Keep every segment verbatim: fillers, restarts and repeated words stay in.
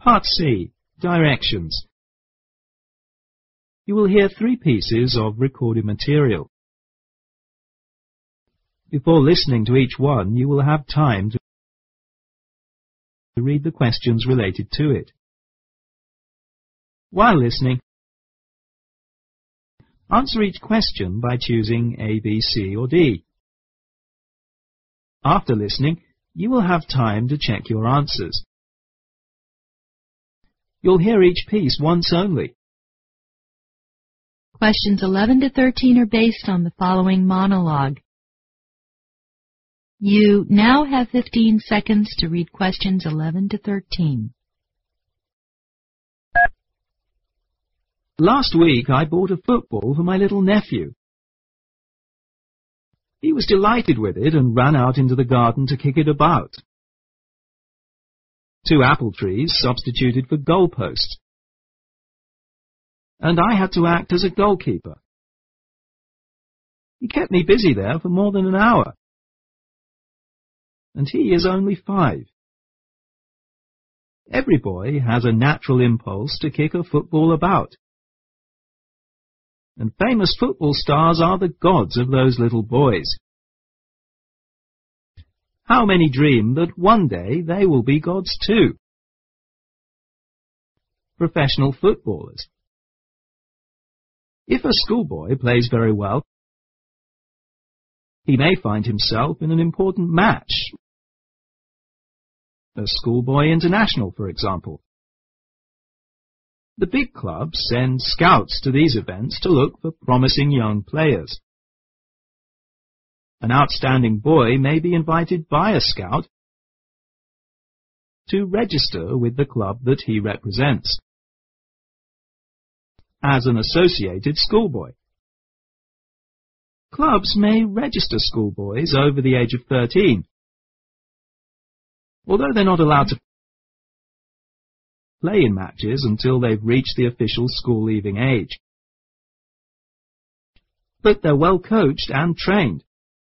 Part C. Directions. You will hear three pieces of recorded material. Before listening to each one, you will have time to read the questions related to it. While listening, answer each question by choosing A, B, C or D. After listening, you will have time to check your answers. You'll hear each piece once only. Questions eleven to thirteen are based on the following monologue. You now have fifteen seconds to read questions eleven to thirteen. Last week I bought a football for my little nephew. He was delighted with it and ran out into the garden to kick it about. Two apple trees substituted for goalposts, and I had to act as a goalkeeper. He kept me busy there for more than an hour, and he is only five. Every boy has a natural impulse to kick a football about, and famous football stars are the gods of those little boys. How many dream that one day they will be gods too? Professional footballers. If a schoolboy plays very well, he may find himself in an important match. A schoolboy international, for example. The big clubs send scouts to these events to look for promising young players. An outstanding boy may be invited by a scout to register with the club that he represents as an associated schoolboy. Clubs may register schoolboys over the age of thirteen, although they're not allowed to play in matches until they've reached the official school-leaving age. But they're well coached and trained.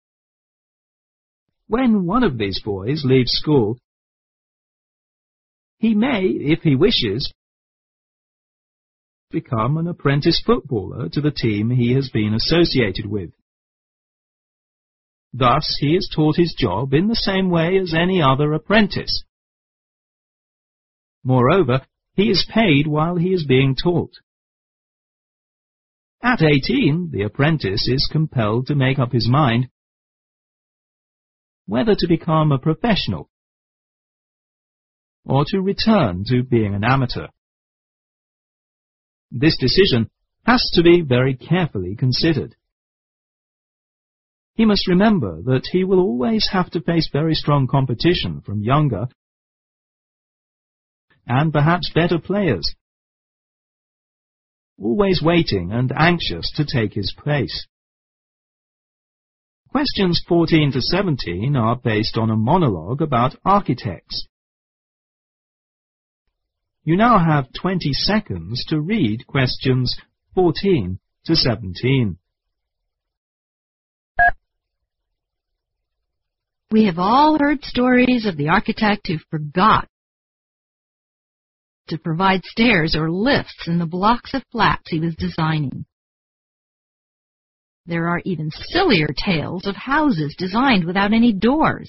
When one of these boys leaves school, he may, if he wishes, become an apprentice footballer to the team he has been associated with. Thus, he is taught his job in the same way as any other apprentice. Moreover, he is paid while he is being taught. At eighteen, the apprentice is compelled to make up his mind whether to become a professional or to return to being an amateur. This decision has to be very carefully considered. He must remember that he will always have to face very strong competition from younger and perhaps better players, always waiting and anxious to take his place. Questions fourteen to seventeen are based on a monologue about architects. You now have twenty seconds to read questions fourteen to seventeen. We have all heard stories of the architect who forgot to provide stairs or lifts in the blocks of flats he was designing. There are even sillier tales of houses designed without any doors.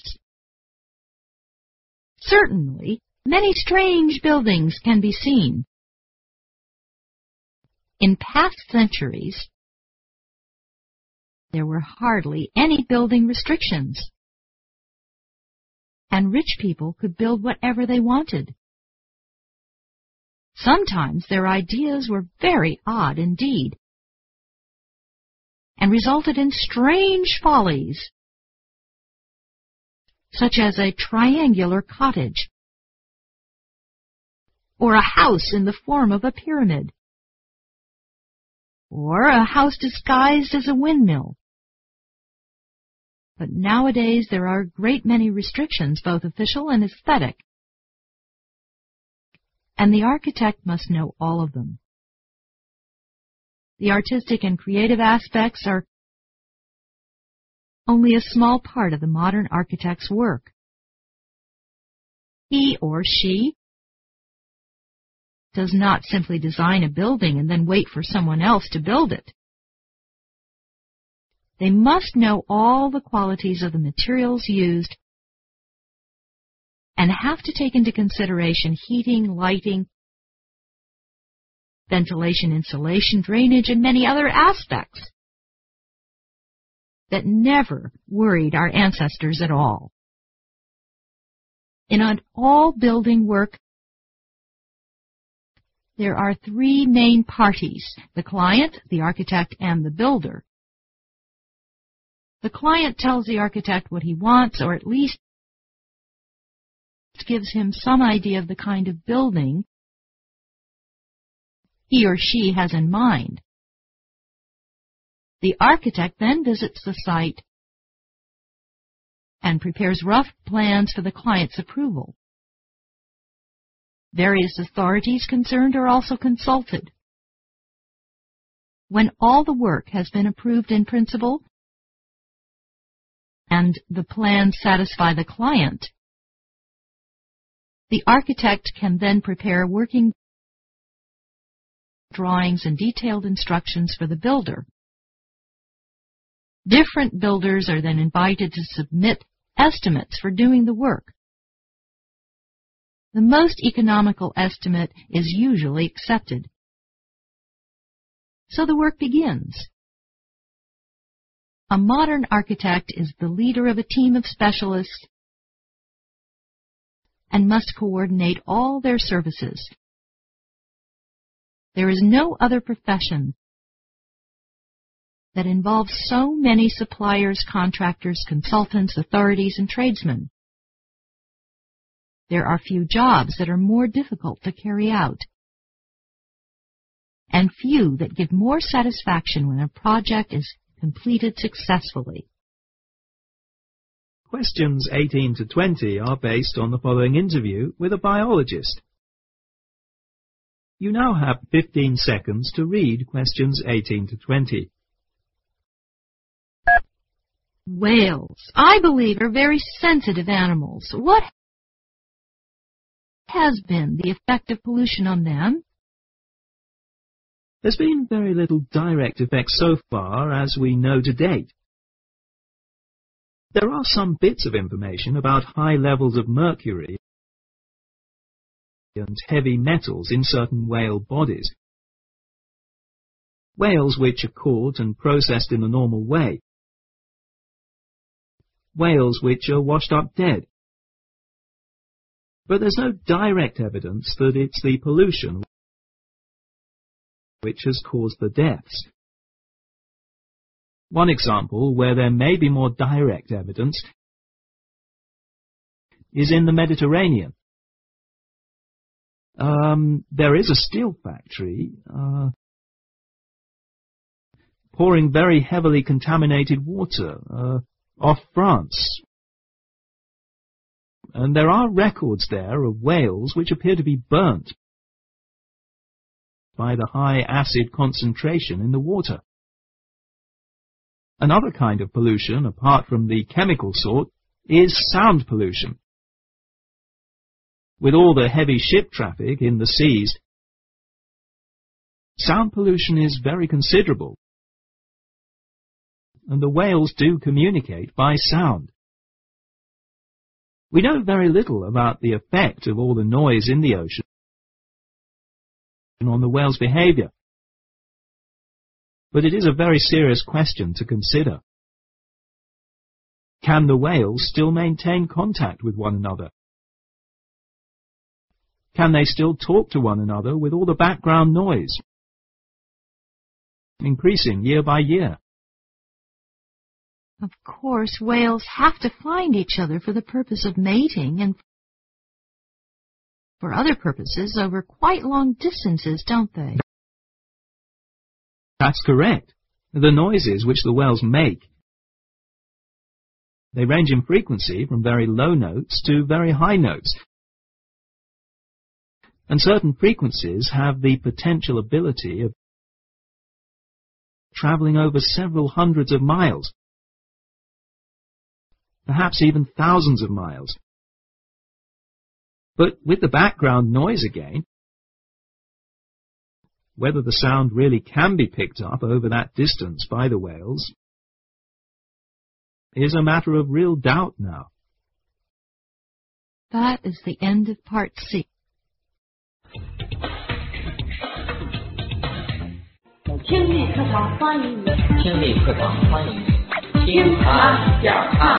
Certainly, many strange buildings can be seen. In past centuries, there were hardly any building restrictions, and rich people could build whatever they wanted. Sometimes their ideas were very odd indeed, and resulted in strange follies, such as a triangular cottage, or a house in the form of a pyramid, or a house disguised as a windmill. But nowadays there are a great many restrictions, both official and aesthetic, and the architect must know all of them. The artistic and creative aspects are only a small part of the modern architect's work. He or she does not simply design a building and then wait for someone else to build it. They must know all the qualities of the materials used and have to take into consideration heating, lighting, ventilation, insulation, drainage, and many other aspects that never worried our ancestors at all. In all building work, there are three main parties: the client, the architect, and the builder. The client tells the architect what he wants, or at least gives him some idea of the kind of building he or she has in mind. The architect then visits the site and prepares rough plans for the client's approval. Various authorities concerned are also consulted. When all the work has been approved in principle and the plans satisfy the client, the architect can then prepare working drawings and detailed instructions for the builder. Different builders are then invited to submit estimates for doing the work. The most economical estimate is usually accepted. So the work begins. A modern architect is the leader of a team of specialists and must coordinate all their services. There is no other profession that involves so many suppliers, contractors, consultants, authorities, and tradesmen. There are few jobs that are more difficult to carry out, and few that give more satisfaction when a project is completed successfully. Questions eighteen to twenty are based on the following interview with a biologist. You now have fifteen seconds to read questions eighteen to twenty. Whales, I believe, are very sensitive animals. What has been the effect of pollution on them? There's been very little direct effect so far as we know to date. There are some bits of information about high levels of mercury and heavy metals in certain whale bodies. Whales which are caught and processed in the normal way. Whales which are washed up dead. But there's no direct evidence that it's the pollution which has caused the deaths. One example where there may be more direct evidence is in the Mediterranean. Um, there is a steel factory uh, pouring very heavily contaminated water uh, off France. And there are records there of whales which appear to be burnt by the high acid concentration in the water. Another kind of pollution, apart from the chemical sort, is sound pollution. With all the heavy ship traffic in the seas, sound pollution is very considerable, and the whales do communicate by sound. We know very little about the effect of all the noise in the ocean on the whale's behavior, but it is a very serious question to consider. Can the whales still maintain contact with one another? Can they still talk to one another with all the background noise increasing year by year? Of course, whales have to find each other for the purpose of mating and for other purposes over quite long distances, don't they? That's correct. The noises which the whales make, they range in frequency from very low notes to very high notes. And certain frequencies have the potential ability of traveling over several hundreds of miles, perhaps even thousands of miles. But with the background noise again, Whether the sound really can be picked up over that distance by the whales is a matter of real doubt now. That is the end of part C. 听力课堂欢迎你， 听力课堂欢迎你，听它讲它。